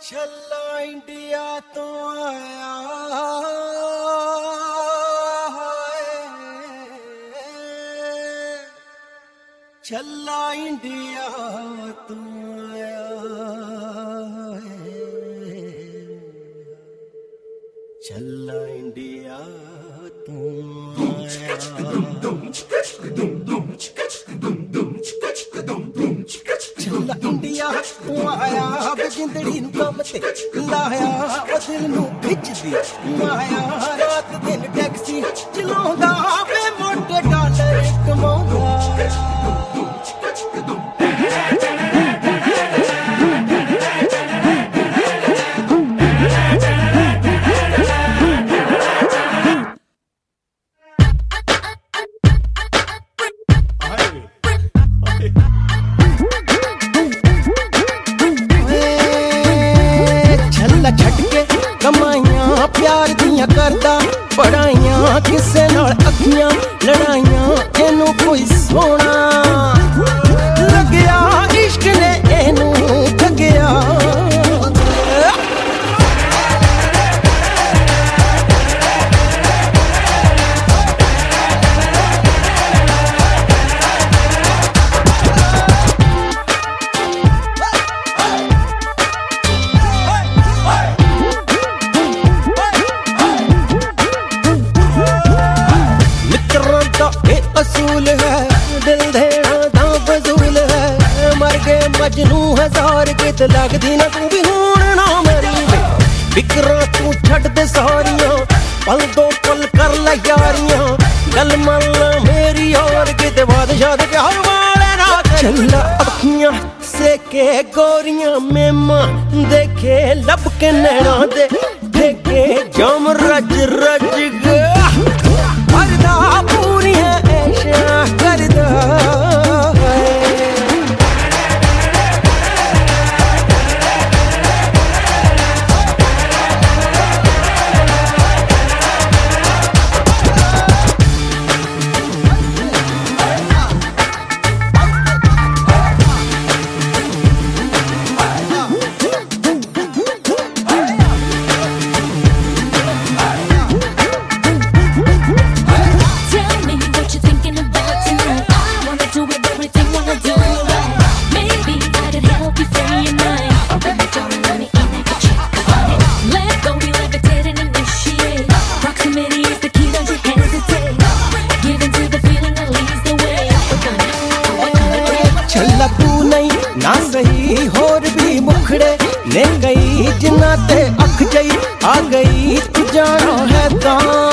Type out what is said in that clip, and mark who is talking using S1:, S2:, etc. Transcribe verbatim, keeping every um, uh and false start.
S1: छल्ला इंडिया तो आया छल्ला इंडिया तो आया छल्ला इंडिया तो आया छल्ला इंडिया तो आया जिंदड़ी नू कम ते लाया ओ दिल नू खिचदी माया रात दिन टैक्सी चलाउंदा वे मोटे डॉलर कमाउंदा प्यार दियां करदा पढ़ाइयां किसे नाल अखियां लड़ाइयां एनू कोई सोना लग्या इश्क ने एनू ठगया असूल है दिल देना दा फजूल है मर गए मजनू हजार कित लगदी ना तू भी हुण ना मरी फिकरां तू छड्ड दे सारियां पल दो पल कर ले यारियां गल मन मेरी और कित बादशाह दे प्यार वाले ना चल्ला अखियां से के गोरियां मेमा देखे लब के नैना दे देखे जाम रज रज गया करदा पूरी है करदा ना सही होर भी मुखड़े ले गई जिन्ना ते अख जई आ गई तू जानो है तां